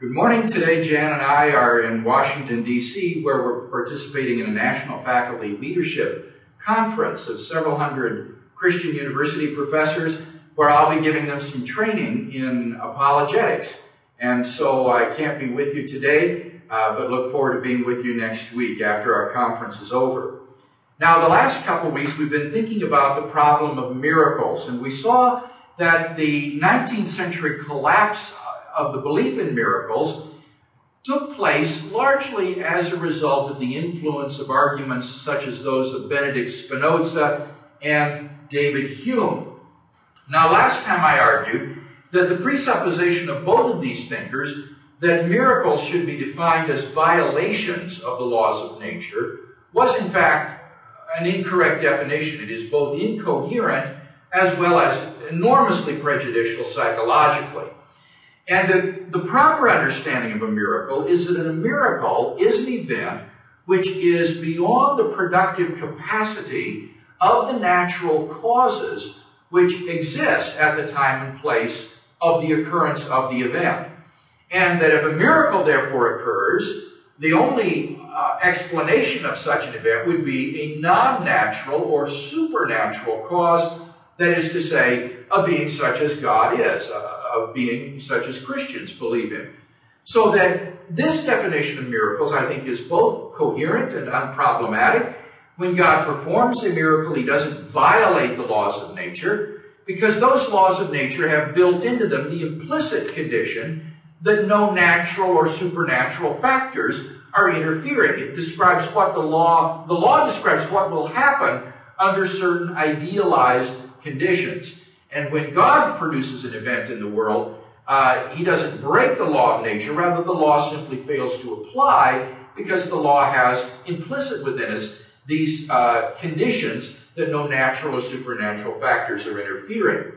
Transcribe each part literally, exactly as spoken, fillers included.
Good morning. Today, Jan and I are in Washington, D C, where we're participating in a National Faculty Leadership Conference of several hundred Christian university professors, where I'll be giving them some training in apologetics. And so I can't be with you today, uh, but look forward to being with you next week after our conference is over. Now, the last couple of weeks, we've been thinking about the problem of miracles, and we saw that the nineteenth century collapse of the belief in miracles took place largely as a result of the influence of arguments such as those of Benedict Spinoza and David Hume. Now, last time I argued that the presupposition of both of these thinkers that miracles should be defined as violations of the laws of nature was in fact an incorrect definition. It is both incoherent as well as enormously prejudicial psychologically. And the, the proper understanding of a miracle is that a miracle is an event which is beyond the productive capacity of the natural causes which exist at the time and place of the occurrence of the event. And that if a miracle therefore occurs, the only uh, explanation of such an event would be a non-natural or supernatural cause, that is to say, a being such as God is, a, a being such as Christians believe in. So that this definition of miracles, I think, is both coherent and unproblematic. When God performs a miracle, he doesn't violate the laws of nature, because those laws of nature have built into them the implicit condition that no natural or supernatural factors are interfering. It describes what the law, the law describes what will happen under certain idealized conditions. And when God produces an event in the world, uh, he doesn't break the law of nature. Rather, the law simply fails to apply because the law has implicit within us these uh, conditions that no natural or supernatural factors are interfering.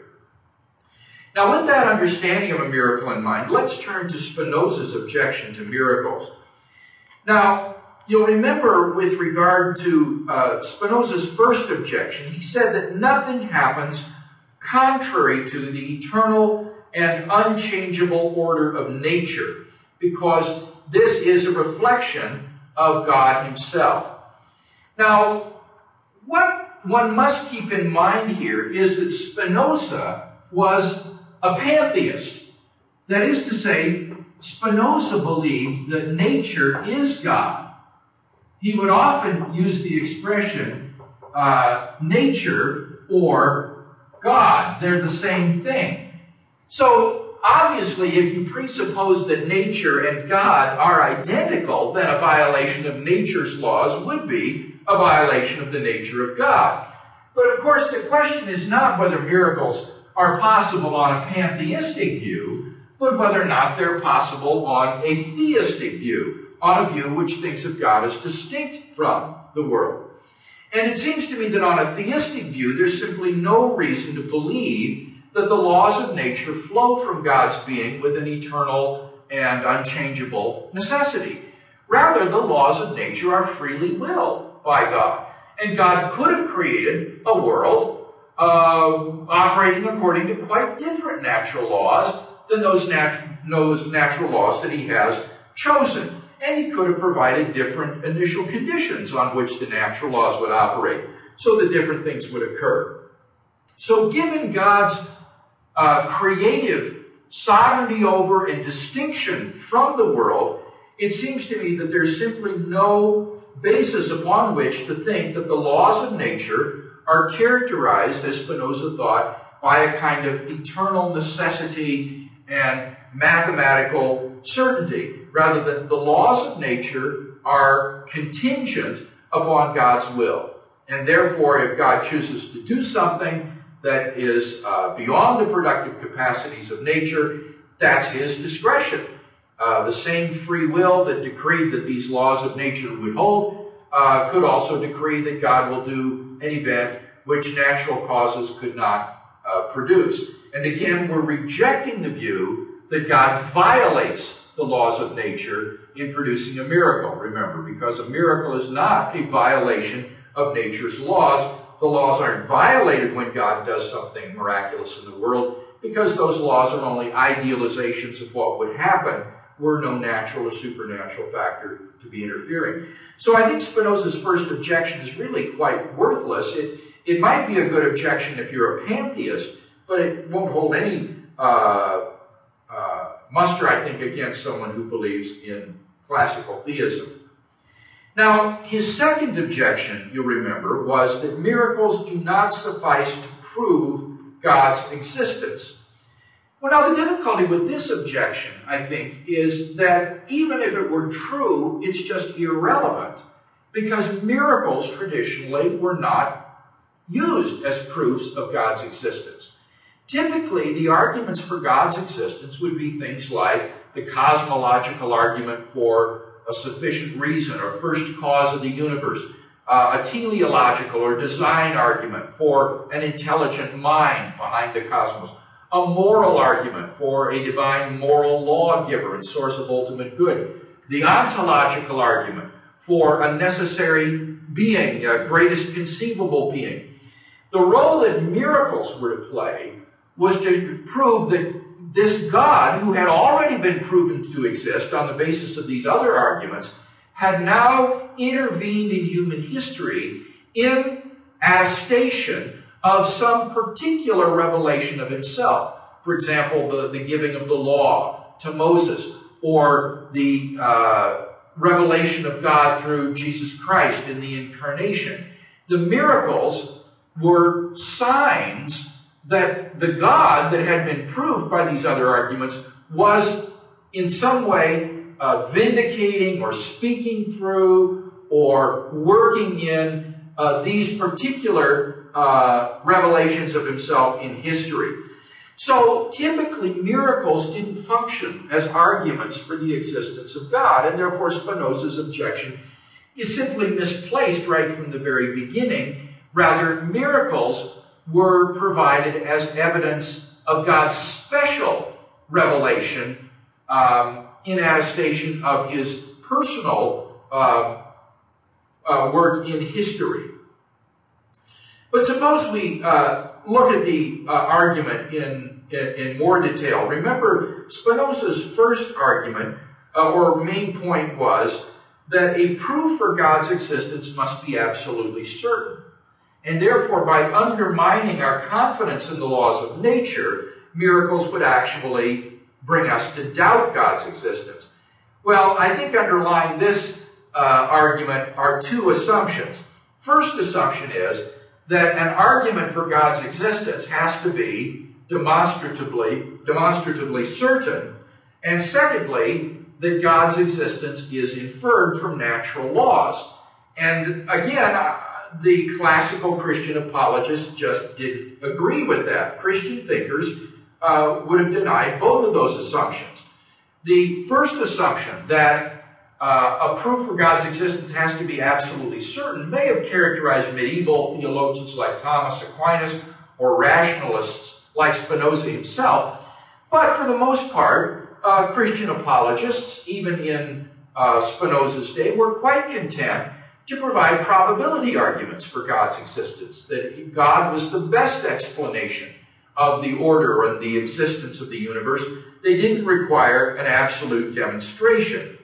Now, with that understanding of a miracle in mind, let's turn to Spinoza's objection to miracles. Now, you'll remember with regard to uh, Spinoza's first objection, he said that nothing happens contrary to the eternal and unchangeable order of nature, because this is a reflection of God himself. Now, what one must keep in mind here is that Spinoza was a pantheist. That is to say, Spinoza believed that nature is God. He would often use the expression uh, nature or God. They're the same thing. So, obviously, if you presuppose that nature and God are identical, then a violation of nature's laws would be a violation of the nature of God. But, of course, the question is not whether miracles are possible on a pantheistic view, but whether or not they're possible on a theistic view, on a view which thinks of God as distinct from the world. And it seems to me that on a theistic view, there's simply no reason to believe that the laws of nature flow from God's being with an eternal and unchangeable necessity. Rather, the laws of nature are freely willed by God. And God could have created a world uh, operating according to quite different natural laws than those, nat- those natural laws that he has chosen. And he could have provided different initial conditions on which the natural laws would operate so that different things would occur. So given God's uh, creative sovereignty over and distinction from the world, it seems to me that there's simply no basis upon which to think that the laws of nature are characterized, as Spinoza thought, by a kind of eternal necessity and mathematical certainty, rather than the laws of nature are contingent upon God's will. And therefore, if God chooses to do something that is uh, beyond the productive capacities of nature, that's his discretion. Uh, the same free will that decreed that these laws of nature would hold uh, could also decree that God will do an event which natural causes could not uh, produce. And again, we're rejecting the view that God violates the laws of nature in producing a miracle. Remember, because a miracle is not a violation of nature's laws. The laws aren't violated when God does something miraculous in the world, because those laws are only idealizations of what would happen were no natural or supernatural factor to be interfering. So I think Spinoza's first objection is really quite worthless. It, it might be a good objection if you're a pantheist, but it won't hold any uh, uh, muster, I think, against someone who believes in classical theism. Now, his second objection, you'll remember, was that miracles do not suffice to prove God's existence. Well, now, the difficulty with this objection, I think, is that even if it were true, it's just irrelevant, because miracles traditionally were not used as proofs of God's existence. Typically, the arguments for God's existence would be things like the cosmological argument for a sufficient reason or first cause of the universe, uh, a teleological or design argument for an intelligent mind behind the cosmos, a moral argument for a divine moral lawgiver and source of ultimate good, the ontological argument for a necessary being, a greatest conceivable being. The role that miracles were to play was to prove that this God, who had already been proven to exist on the basis of these other arguments, had now intervened in human history in attestation of some particular revelation of himself. For example, the, the giving of the law to Moses, or the uh, revelation of God through Jesus Christ in the incarnation. The miracles were signs that the God that had been proved by these other arguments was in some way uh, vindicating or speaking through or working in uh, these particular uh, revelations of himself in history. So typically miracles didn't function as arguments for the existence of God, and therefore Spinoza's objection is simply misplaced right from the very beginning. Rather, miracles were provided as evidence of God's special revelation um, in attestation of his personal uh, uh, work in history. But suppose we uh, look at the uh, argument in, in, in more detail. Remember, Spinoza's first argument uh, or main point was that a proof for God's existence must be absolutely certain. And therefore, by undermining our confidence in the laws of nature, miracles would actually bring us to doubt God's existence. Well, I think underlying this uh, argument are two assumptions. First assumption is that an argument for God's existence has to be demonstratively, demonstratively certain. And secondly, that God's existence is inferred from natural laws. And again, the classical Christian apologists just didn't agree with that. Christian thinkers uh, would have denied both of those assumptions. The first assumption, that uh, a proof for God's existence has to be absolutely certain, may have characterized medieval theologians like Thomas Aquinas or rationalists like Spinoza himself. But for the most part, uh, Christian apologists, even in uh, Spinoza's day, were quite content to provide probability arguments for God's existence, that God was the best explanation of the order and the existence of the universe. They didn't require an absolute demonstration.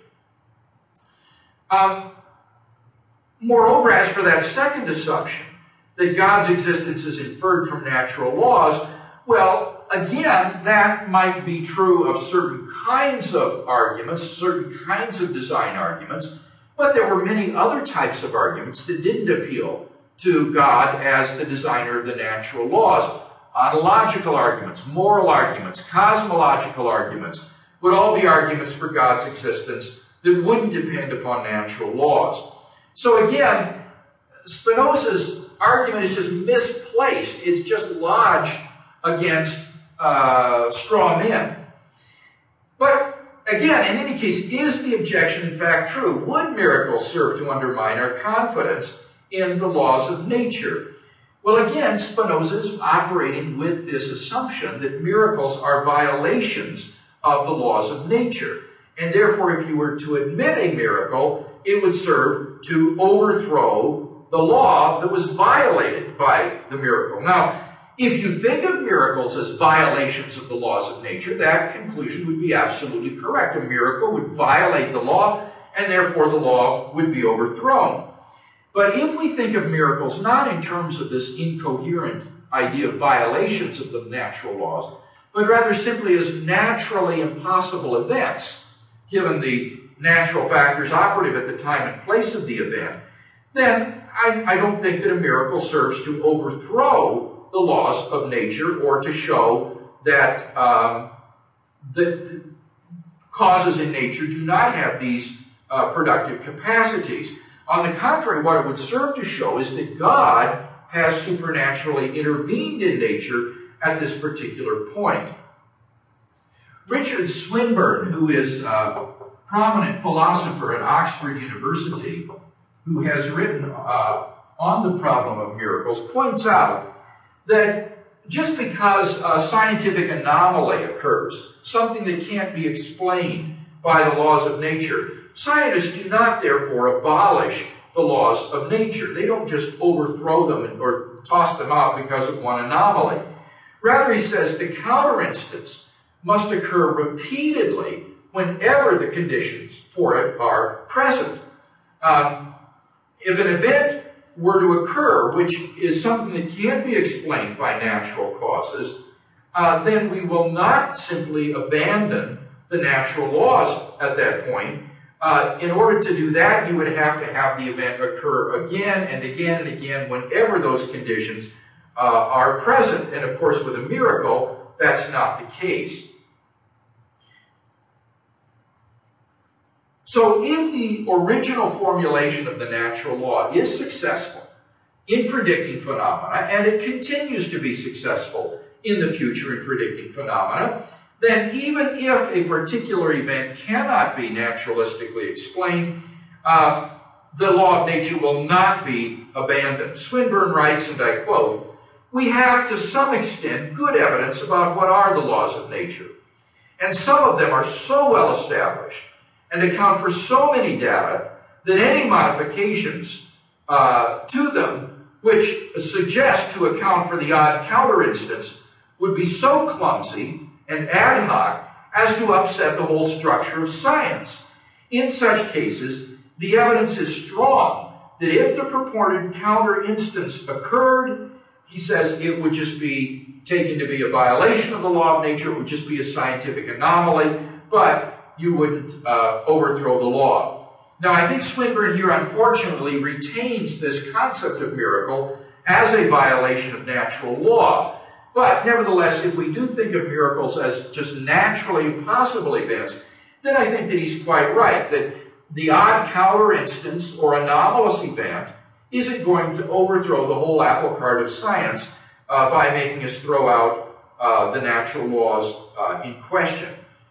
Um, moreover, as for that second assumption, that God's existence is inferred from natural laws, well, again, that might be true of certain kinds of arguments, certain kinds of design arguments, but there were many other types of arguments that didn't appeal to God as the designer of the natural laws. Ontological arguments, moral arguments, cosmological arguments would all be arguments for God's existence that wouldn't depend upon natural laws. So again, Spinoza's argument is just misplaced. It's just lodged against uh, straw men. But again, in any case, is the objection in fact true? Would miracles serve to undermine our confidence in the laws of nature? Well, again, Spinoza is operating with this assumption that miracles are violations of the laws of nature. And therefore, if you were to admit a miracle, it would serve to overthrow the law that was violated by the miracle. Now, if you think of miracles as violations of the laws of nature, that conclusion would be absolutely correct. A miracle would violate the law, and therefore the law would be overthrown. But if we think of miracles not in terms of this incoherent idea of violations of the natural laws, but rather simply as naturally impossible events, given the natural factors operative at the time and place of the event, then I, I don't think that a miracle serves to overthrow the laws of nature or to show that um, the causes in nature do not have these uh, productive capacities. On the contrary, what it would serve to show is that God has supernaturally intervened in nature at this particular point. Richard Swinburne, who is a prominent philosopher at Oxford University, who has written uh, on the problem of miracles, points out that just because a scientific anomaly occurs, something that can't be explained by the laws of nature, scientists do not, therefore, abolish the laws of nature. They don't just overthrow them or toss them out because of one anomaly. Rather, he says, the counter instance must occur repeatedly whenever the conditions for it are present. Um, if an event were to occur, which is something that can't be explained by natural causes, uh, then we will not simply abandon the natural laws at that point. Uh, in order to do that, you would have to have the event occur again and again and again whenever those conditions uh, are present. And of course, with a miracle, that's not the case. So if the original formulation of the natural law is successful in predicting phenomena, and it continues to be successful in the future in predicting phenomena, then even if a particular event cannot be naturalistically explained, uh, the law of nature will not be abandoned. Swinburne writes, and I quote, "We have to some extent good evidence about what are the laws of nature, and some of them are so well established and account for so many data that any modifications uh, to them, which suggest to account for the odd counter instance, would be so clumsy and ad hoc as to upset the whole structure of science. In such cases, the evidence is strong that if the purported counter instance occurred," he says, "it would just be taken to be a violation of the law of nature. It would just be a scientific anomaly, but you wouldn't uh, overthrow the law." Now, I think Swinburne here, unfortunately, retains this concept of miracle as a violation of natural law. But nevertheless, if we do think of miracles as just naturally impossible events, then I think that he's quite right, that the odd counter instance or anomalous event isn't going to overthrow the whole apple cart of science uh, by making us throw out uh, the natural laws uh, in question.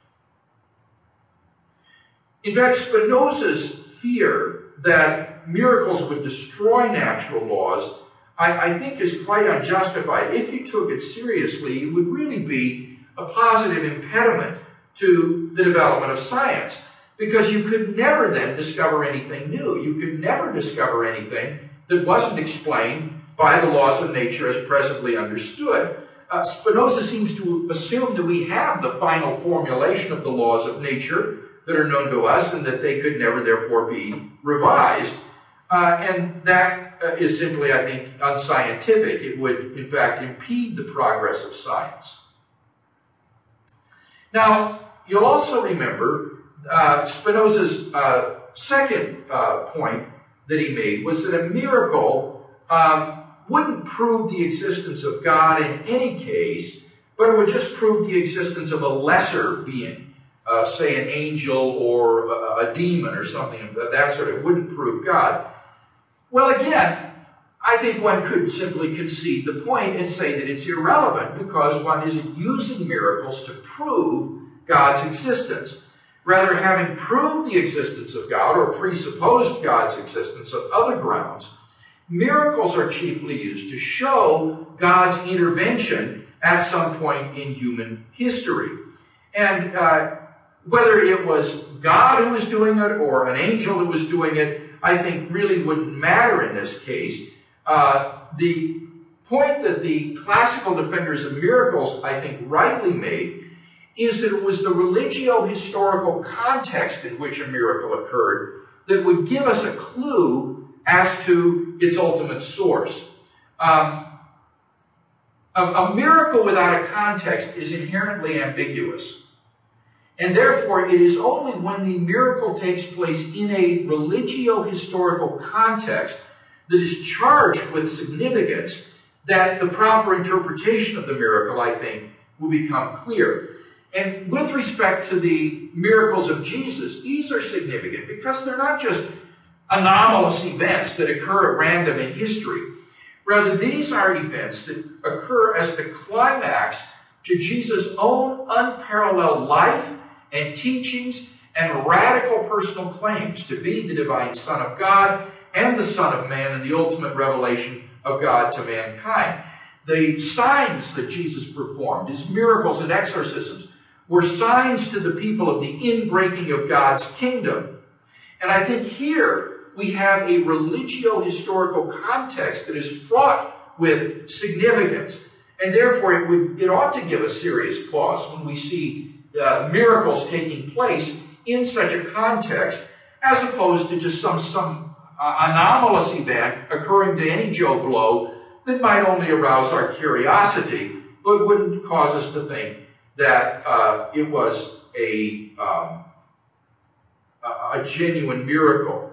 In fact, Spinoza's fear that miracles would destroy natural laws, I, I think, is quite unjustified. If you took it seriously, it would really be a positive impediment to the development of science, because you could never then discover anything new. You could never discover anything that wasn't explained by the laws of nature as presently understood. Uh, Spinoza seems to assume that we have the final formulation of the laws of nature that are known to us and that they could never, therefore, be revised. Uh, and that uh, is simply, I think, unscientific. It would, in fact, impede the progress of science. Now, you'll also remember uh, Spinoza's uh, second uh, point that he made was that a miracle um, wouldn't prove the existence of God in any case, but it would just prove the existence of a lesser being. Uh, say an angel or a, a demon or something of that sort. It wouldn't prove God. Well, again, I think one could simply concede the point and say that it's irrelevant because one isn't using miracles to prove God's existence. Rather, having proved the existence of God or presupposed God's existence on other grounds, miracles are chiefly used to show God's intervention at some point in human history. And uh, whether it was God who was doing it or an angel who was doing it, I think really wouldn't matter in this case. Uh, the point that the classical defenders of miracles, I think, rightly made is that it was the religio-historical context in which a miracle occurred that would give us a clue as to its ultimate source. Um, a, a miracle without a context is inherently ambiguous. And therefore, it is only when the miracle takes place in a religio-historical context that is charged with significance that the proper interpretation of the miracle, I think, will become clear. And with respect to the miracles of Jesus, these are significant because they're not just anomalous events that occur at random in history. Rather, these are events that occur as the climax to Jesus' own unparalleled life and teachings and radical personal claims to be the divine Son of God and the Son of Man and the ultimate revelation of God to mankind. The signs that Jesus performed, his miracles and exorcisms, were signs to the people of the inbreaking of God's kingdom. And I think here we have a religio-historical context that is fraught with significance. And therefore it would it ought to give us serious pause when we see uh, miracles taking place in such a context, as opposed to just some, some uh, anomalous event occurring to any Joe Blow that might only arouse our curiosity, but wouldn't cause us to think that uh, it was a, um, a genuine miracle.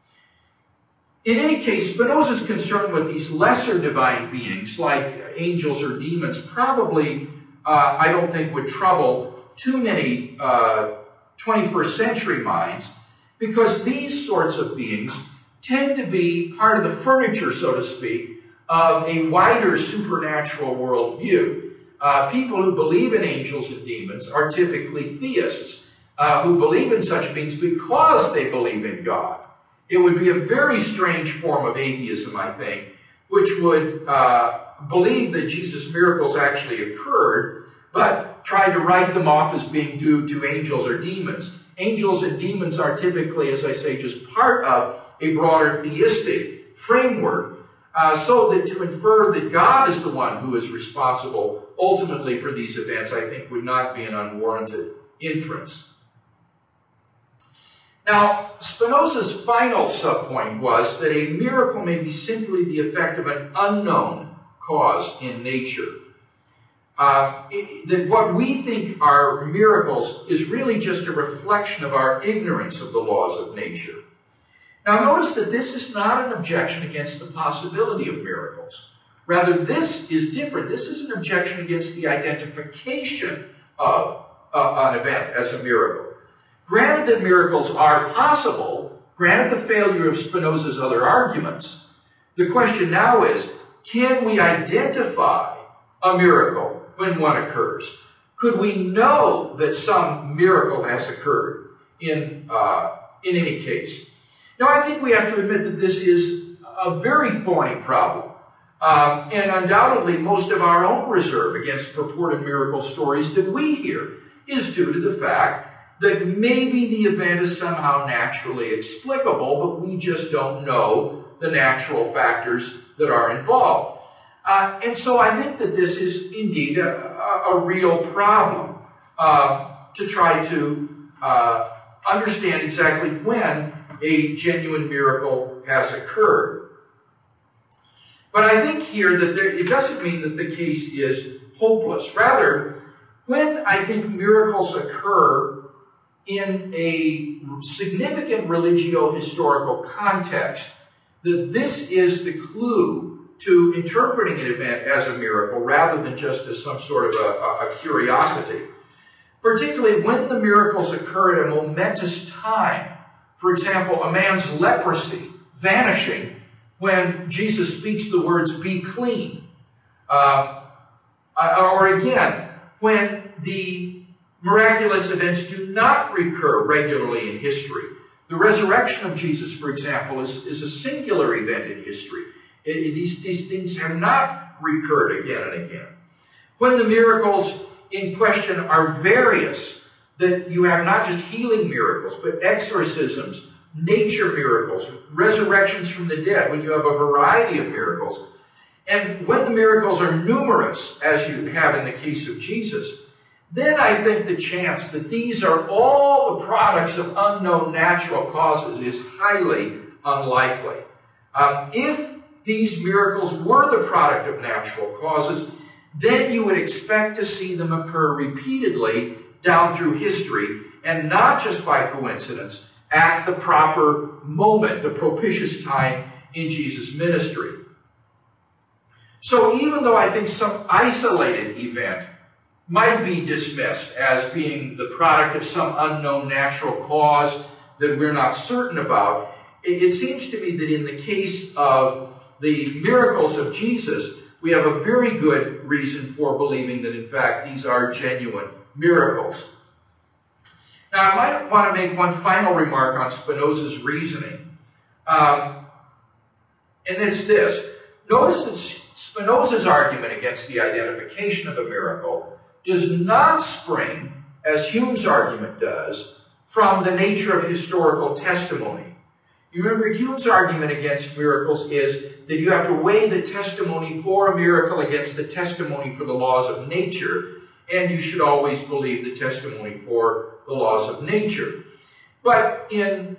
In any case, Spinoza's concern with these lesser divine beings, like angels or demons, probably, uh, I don't think, would trouble too many uh, twenty-first century minds, because these sorts of beings tend to be part of the furniture, so to speak, of a wider supernatural worldview. Uh, people who believe in angels and demons are typically theists, uh, who believe in such beings because they believe in God. It would be a very strange form of atheism, I think, which would uh, believe that Jesus' miracles actually occurred, but try to write them off as being due to angels or demons. Angels and demons are typically, as I say, just part of a broader theistic framework. Uh, so that to infer that God is the one who is responsible ultimately for these events, I think, would not be an unwarranted inference. Now, Spinoza's final subpoint was that a miracle may be simply the effect of an unknown cause in nature. Uh, it, that what we think are miracles is really just a reflection of our ignorance of the laws of nature. Now notice that this is not an objection against the possibility of miracles. Rather, this is different. This is an objection against the identification of uh, an event as a miracle. Granted that miracles are possible, granted the failure of Spinoza's other arguments, the question now is, can we identify a miracle when one occurs? Could we know that some miracle has occurred in, uh, in any case? Now, I think we have to admit that this is a very thorny problem. Um, and undoubtedly, most of our own reserve against purported miracle stories that we hear is due to the fact that maybe the event is somehow naturally explicable, but we just don't know the natural factors that are involved. Uh, and so I think that this is indeed a, a, a real problem uh, to try to uh, understand exactly when a genuine miracle has occurred. But I think here that there, it doesn't mean that the case is hopeless. Rather, when I think miracles occur in a significant religio-historical context, that this is the clue to interpreting an event as a miracle rather than just as some sort of a, a, a curiosity. Particularly when the miracles occur at a momentous time. For example, a man's leprosy vanishing when Jesus speaks the words, "Be clean." Uh, or again, when the miraculous events do not recur regularly in history. The resurrection of Jesus, for example, is, is a singular event in history. It, it, these, these things have not recurred again and again. When the miracles in question are various, that you have not just healing miracles, but exorcisms, nature miracles, resurrections from the dead, when you have a variety of miracles. and when the miracles are numerous, as you have in the case of Jesus, then I think the chance that these are all the products of unknown natural causes is highly unlikely. Um, if these miracles were the product of natural causes, then you would expect to see them occur repeatedly down through history, and not just by coincidence, at the proper moment, the propitious time in Jesus' ministry. So even though I think some isolated event might be dismissed as being the product of some unknown natural cause that we're not certain about, it seems to me that in the case of the miracles of Jesus, we have a very good reason for believing that, in fact, these are genuine miracles. Now, I might want to make one final remark on Spinoza's reasoning. Um, and it's this. Notice that Spinoza's argument against the identification of a miracle does not spring, as Hume's argument does, from the nature of historical testimony. You remember, Hume's argument against miracles is that you have to weigh the testimony for a miracle against the testimony for the laws of nature, and you should always believe the testimony for the laws of nature. But in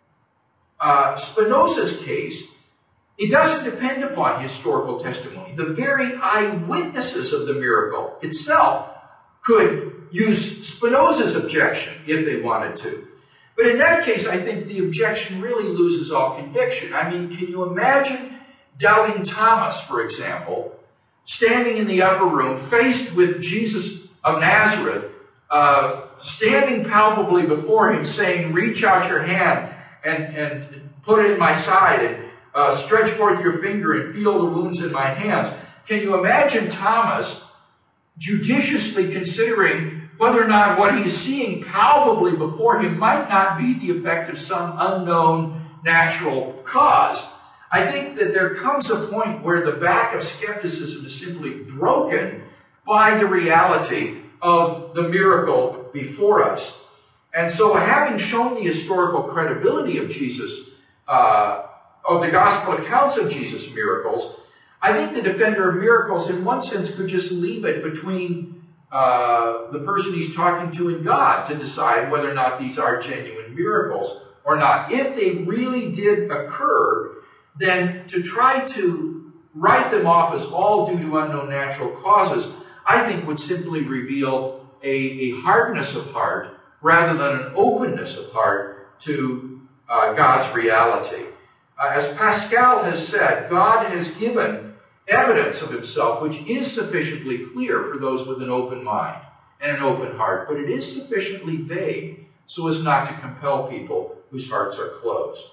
uh, Spinoza's case, it doesn't depend upon historical testimony. The very eyewitnesses of the miracle itself could use Spinoza's objection if they wanted to. But in that case, I think the objection really loses all conviction. I mean, can you imagine doubting Thomas, for example, standing in the upper room, faced with Jesus of Nazareth, uh, standing palpably before him, saying, "Reach out your hand and, and put it in my side, and uh, stretch forth your finger and feel the wounds in my hands." Can you imagine Thomas judiciously considering whether or not what he's seeing palpably before him might not be the effect of some unknown natural cause? I think that there comes a point where the back of skepticism is simply broken by the reality of the miracle before us. And so, having shown the historical credibility of Jesus, uh, of the gospel accounts of Jesus' miracles, I think the defender of miracles, in one sense, could just leave it between uh, the person he's talking to and God to decide whether or not these are genuine miracles or not. If they really did occur, then to try to write them off as all due to unknown natural causes, I think would simply reveal a, a hardness of heart rather than an openness of heart to uh, God's reality. Uh, as Pascal has said, God has given evidence of himself which is sufficiently clear for those with an open mind and an open heart, but it is sufficiently vague so as not to compel people whose hearts are closed.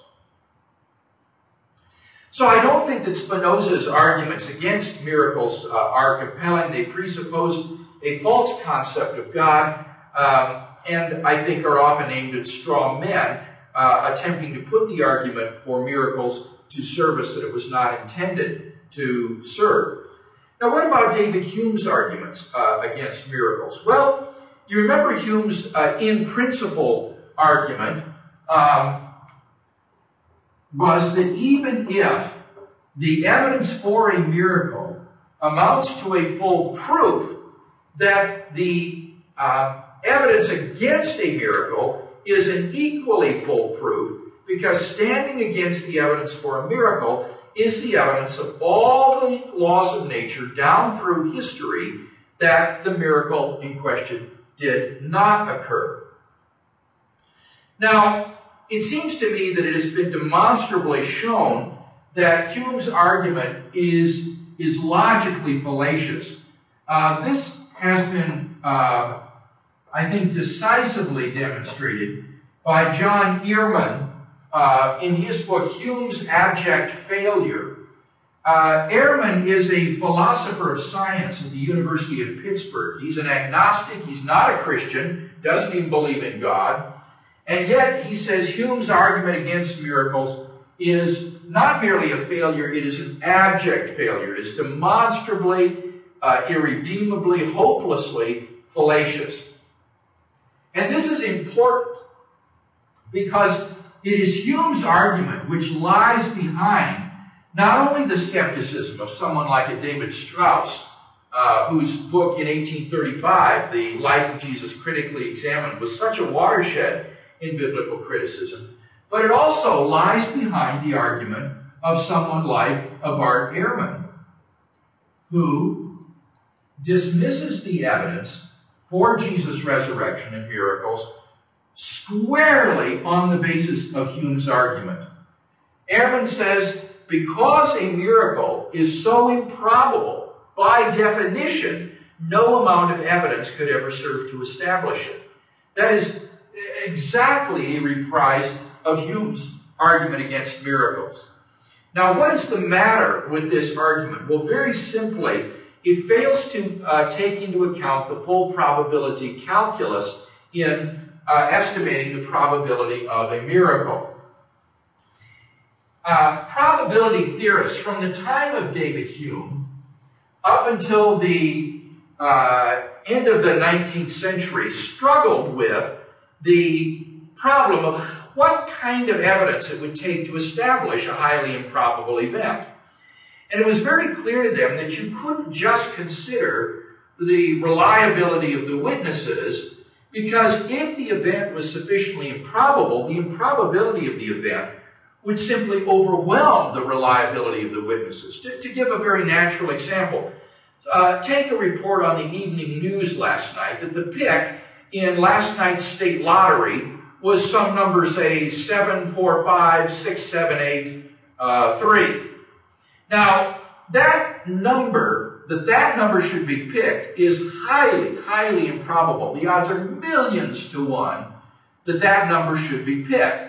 So I don't think that Spinoza's arguments against miracles uh, are compelling. They presuppose a false concept of God, um, and I think are often aimed at strong men uh, attempting to put the argument for miracles to service that it was not intended to serve. Now, what about David Hume's arguments uh, against miracles? Well, you remember Hume's uh, in principle argument um, was that even if the evidence for a miracle amounts to a full proof, that the uh, evidence against a miracle is an equally full proof, because standing against the evidence for a miracle is the evidence of all the laws of nature down through history that the miracle in question did not occur. Now, it seems to me that it has been demonstrably shown that Hume's argument is, is logically fallacious. Uh, this has been, uh, I think, decisively demonstrated by John Ehrman uh, in his book, Hume's Abject Failure. Uh, Ehrman is a philosopher of science at the University of Pittsburgh. He's an agnostic. He's not a Christian, doesn't even believe in God. And yet, he says Hume's argument against miracles is not merely a failure, it is an abject failure. It is demonstrably, uh, irredeemably, hopelessly fallacious. And this is important because it is Hume's argument which lies behind not only the skepticism of someone like a David Strauss, uh, whose book in eighteen thirty-five, The Life of Jesus Critically Examined, was such a watershed in biblical criticism, but it also lies behind the argument of someone like a Bart Ehrman, who dismisses the evidence for Jesus' resurrection and miracles squarely on the basis of Hume's argument. Ehrman says, because a miracle is so improbable, by definition, no amount of evidence could ever serve to establish it. That is exactly a reprise of Hume's argument against miracles. Now, what is the matter with this argument? Well, very simply, it fails to uh, take into account the full probability calculus in uh, estimating the probability of a miracle. Uh, probability theorists from the time of David Hume up until the uh, end of the nineteenth century struggled with the problem of what kind of evidence it would take to establish a highly improbable event. And it was very clear to them that you couldn't just consider the reliability of the witnesses, because if the event was sufficiently improbable, the improbability of the event would simply overwhelm the reliability of the witnesses. To, to give a very natural example, uh, take a report on the evening news last night that the pick in last night's state lottery was some number, say, seven, four, five, six, seven, eight, uh, three. Now, that number, that that number should be picked, is highly, highly improbable. The odds are millions to one that that number should be picked.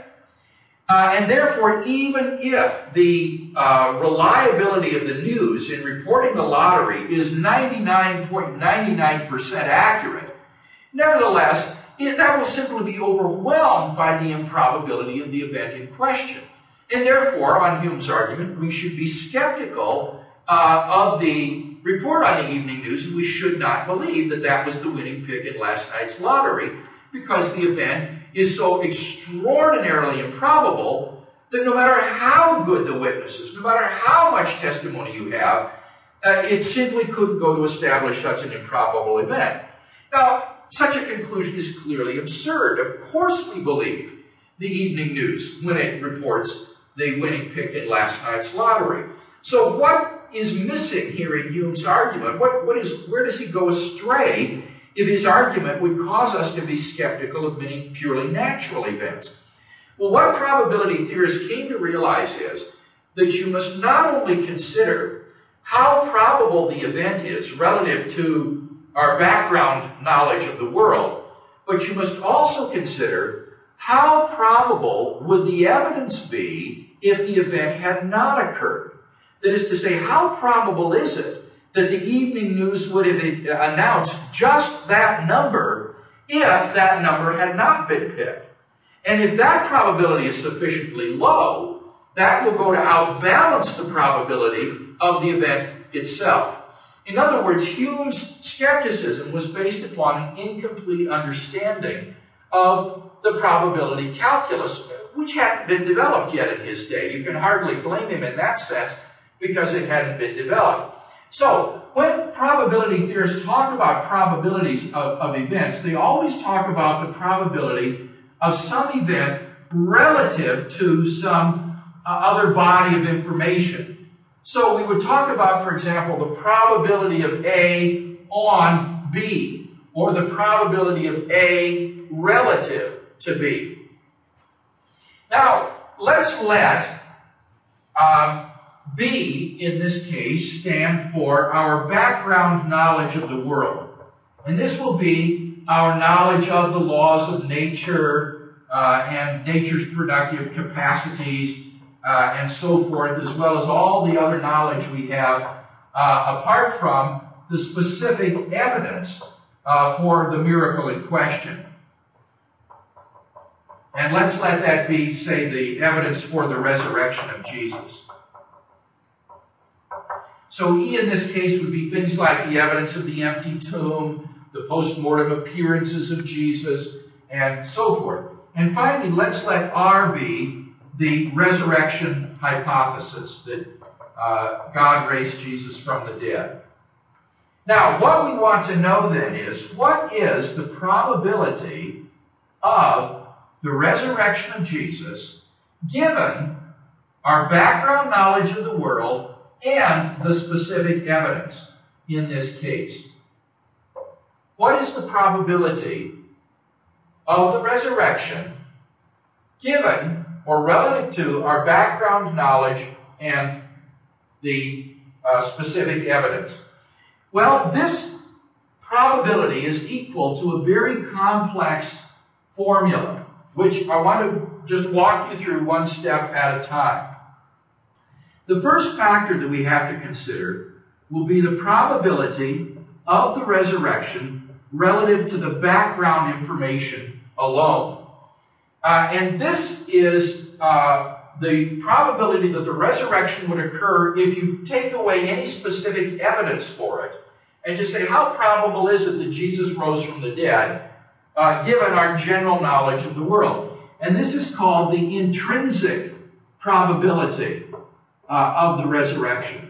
Uh, and therefore, even if the uh, reliability of the news in reporting the lottery is ninety-nine point nine nine percent accurate, nevertheless, it, that will simply be overwhelmed by the improbability of the event in question. And therefore, on Hume's argument, we should be skeptical uh, of the report on the evening news, and we should not believe that that was the winning pick in last night's lottery, because the event is so extraordinarily improbable that no matter how good the witnesses, no matter how much testimony you have, uh, it simply couldn't go to establish such an improbable event. Now, such a conclusion is clearly absurd. Of course we believe the evening news when it reports the winning pick in last night's lottery. So what is missing here in Hume's argument? What, what is, where does he go astray if his argument would cause us to be skeptical of many purely natural events? Well, what probability theorists came to realize is that you must not only consider how probable the event is relative to our background knowledge of the world, but you must also consider how probable would the evidence be if the event had not occurred. That is to say, how probable is it that the evening news would have announced just that number if that number had not been picked? And if that probability is sufficiently low, that will go to outbalance the probability of the event itself. In other words, Hume's skepticism was based upon an incomplete understanding of the probability calculus, which hadn't been developed yet in his day. You can hardly blame him in that sense because it hadn't been developed. So, when probability theorists talk about probabilities of, of events, they always talk about the probability of some event relative to some uh, other body of information. So we would talk about, for example, the probability of A on B, or the probability of A relative to B. Now, let's let um, B, in this case, stand for our background knowledge of the world. And this will be our knowledge of the laws of nature uh, and nature's productive capacities uh, and so forth, as well as all the other knowledge we have uh, apart from the specific evidence uh, for the miracle in question. And let's let that be, say, the evidence for the resurrection of Jesus. So E in this case would be things like the evidence of the empty tomb, the post-mortem appearances of Jesus, and so forth. And finally, let's let R be the resurrection hypothesis, that uh, God raised Jesus from the dead. Now, what we want to know then is, what is the probability of the resurrection of Jesus given our background knowledge of the world and the specific evidence in this case? What is the probability of the resurrection given or relative to our background knowledge and the uh, specific evidence? Well, this probability is equal to a very complex formula, which I want to just walk you through one step at a time. The first factor that we have to consider will be the probability of the resurrection relative to the background information alone. Uh, and this is uh, the probability that the resurrection would occur if you take away any specific evidence for it and just say, how probable is it that Jesus rose from the dead, uh, given our general knowledge of the world? And this is called the intrinsic probability uh, of the resurrection.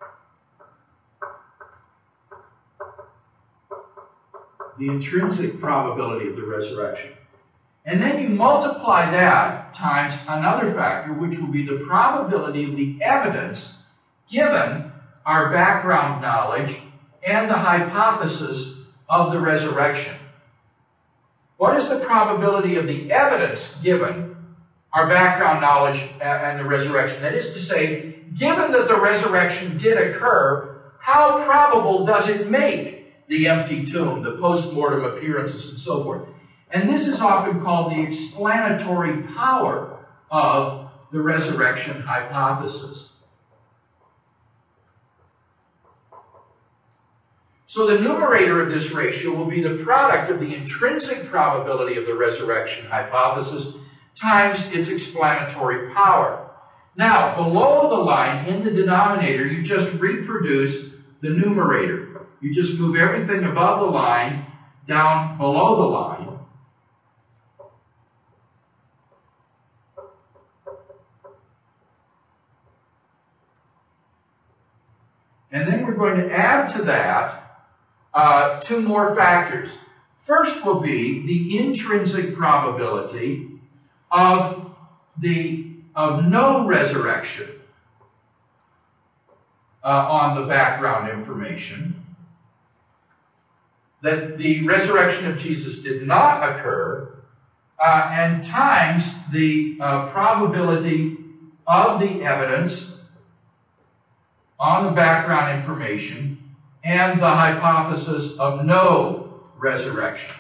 The intrinsic probability of the resurrection. And then you multiply that times another factor, which will be the probability of the evidence given our background knowledge and the hypothesis of the resurrection. What is the probability of the evidence given our background knowledge and the resurrection? That is to say, given that the resurrection did occur, how probable does it make the empty tomb, the post-mortem appearances, and so forth? And this is often called the explanatory power of the resurrection hypothesis. So the numerator of this ratio will be the product of the intrinsic probability of the resurrection hypothesis times its explanatory power. Now, below the line, in the denominator, you just reproduce the numerator. You just move everything above the line down below the line. And then we're going to add to that uh, two more factors. First will be the intrinsic probability of the of no resurrection uh, on the background information. That the resurrection of Jesus did not occur, uh, and times the uh, probability of the evidence on the background information and the hypothesis of no resurrection.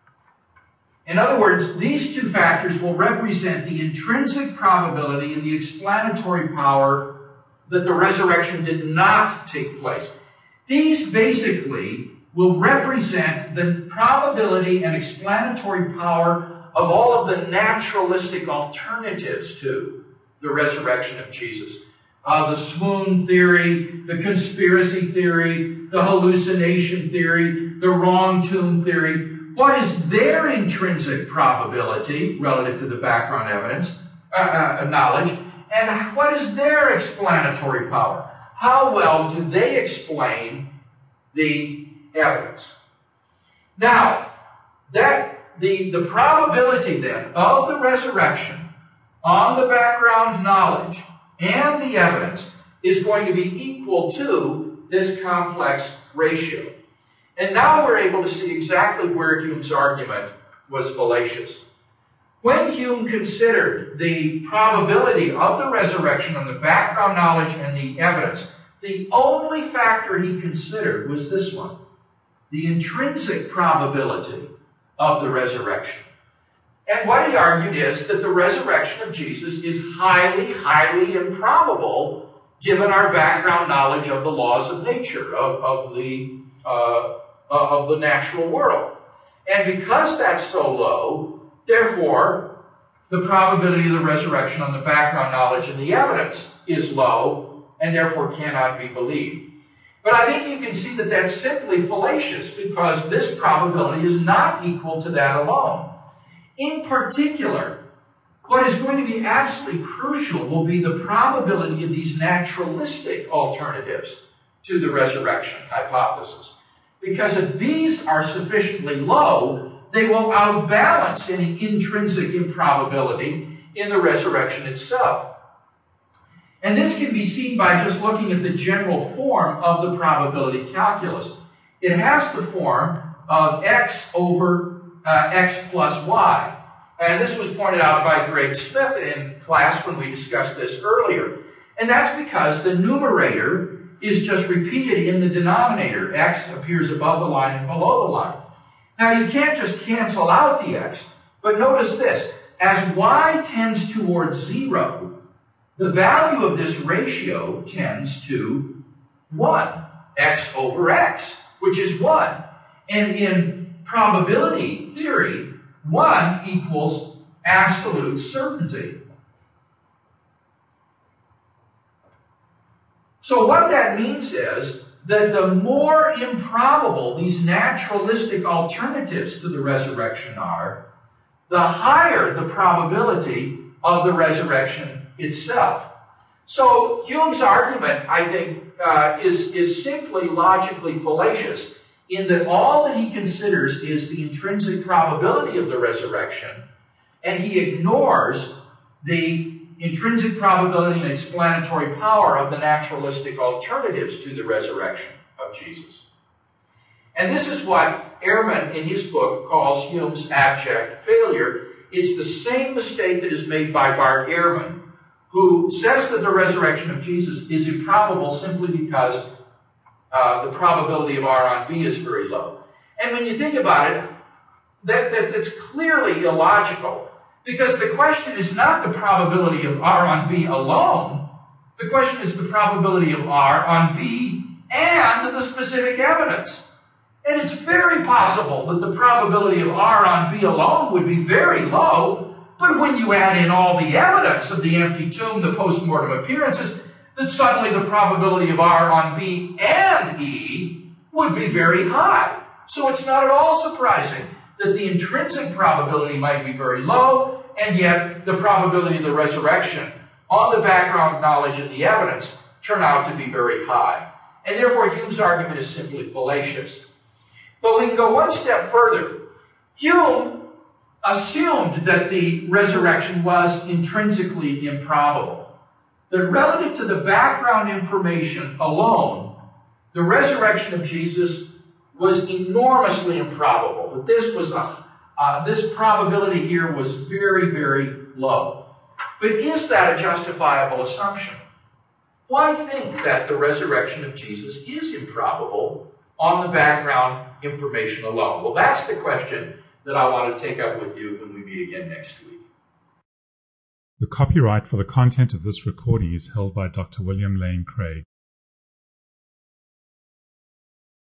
In other words, these two factors will represent the intrinsic probability and the explanatory power that the resurrection did not take place. These basically will represent the probability and explanatory power of all of the naturalistic alternatives to the resurrection of Jesus. Uh, the swoon theory, the conspiracy theory, the hallucination theory, the wrong tomb theory. What is their intrinsic probability relative to the background evidence, uh, uh, knowledge, and what is their explanatory power? How well do they explain the evidence? Now, that the, the probability then of the resurrection on the background knowledge and the evidence is going to be equal to this complex ratio. And now we're able to see exactly where Hume's argument was fallacious. When Hume considered the probability of the resurrection on the background knowledge and the evidence, the only factor he considered was this one, the intrinsic probability of the resurrection. And what he argued is that the resurrection of Jesus is highly, highly improbable given our background knowledge of the laws of nature, of, of, the, uh, of the natural world. And because that's so low, therefore, the probability of the resurrection on the background knowledge and the evidence is low and therefore cannot be believed. But I think you can see that that's simply fallacious because this probability is not equal to that alone. In particular, What is going to be absolutely crucial will be the probability of these naturalistic alternatives to the resurrection hypothesis. Because if these are sufficiently low, they will outbalance any intrinsic improbability in the resurrection itself. And this can be seen by just looking at the general form of the probability calculus. It has the form of x over uh, x plus y. And this was pointed out by Greg Smith in class when we discussed this earlier. And that's because the numerator is just repeated in the denominator. X appears above the line and below the line. Now, you can't just cancel out the x, but notice this. As y tends towards zero, the value of this ratio tends to one, x over x, which is one. And in probability theory, one equals absolute certainty. So what that means is that the more improbable these naturalistic alternatives to the resurrection are, the higher the probability of the resurrection itself. So Hume's argument, I think, uh, is, is simply logically fallacious in that all that he considers is the intrinsic probability of the resurrection, and he ignores the intrinsic probability and explanatory power of the naturalistic alternatives to the resurrection of Jesus. And this is what Ehrman, in his book, calls Hume's abject failure. It's the same mistake that is made by Bart Ehrman, who says that the resurrection of Jesus is improbable simply because uh, the probability of R on B is very low. And when you think about it, that, that, that's clearly illogical, because the question is not the probability of R on B alone. The question is the probability of R on B and the specific evidence. And it's very possible that the probability of R on B alone would be very low, but when you add in all the evidence of the empty tomb, the post-mortem appearances, then suddenly the probability of R on B and E would be very high. So it's not at all surprising that the intrinsic probability might be very low, and yet the probability of the resurrection on the background knowledge and the evidence turn out to be very high. And therefore, Hume's argument is simply fallacious. But we can go one step further. Hume assumed that the resurrection was intrinsically improbable. That relative to the background information alone, the resurrection of Jesus was enormously improbable. That this was a, uh, this probability here was very, very low. But is that a justifiable assumption? Why think that the resurrection of Jesus is improbable on the background information alone? Well, that's the question that I want to take up with you when we meet again next week. The copyright for the content of this recording is held by Doctor William Lane Craig.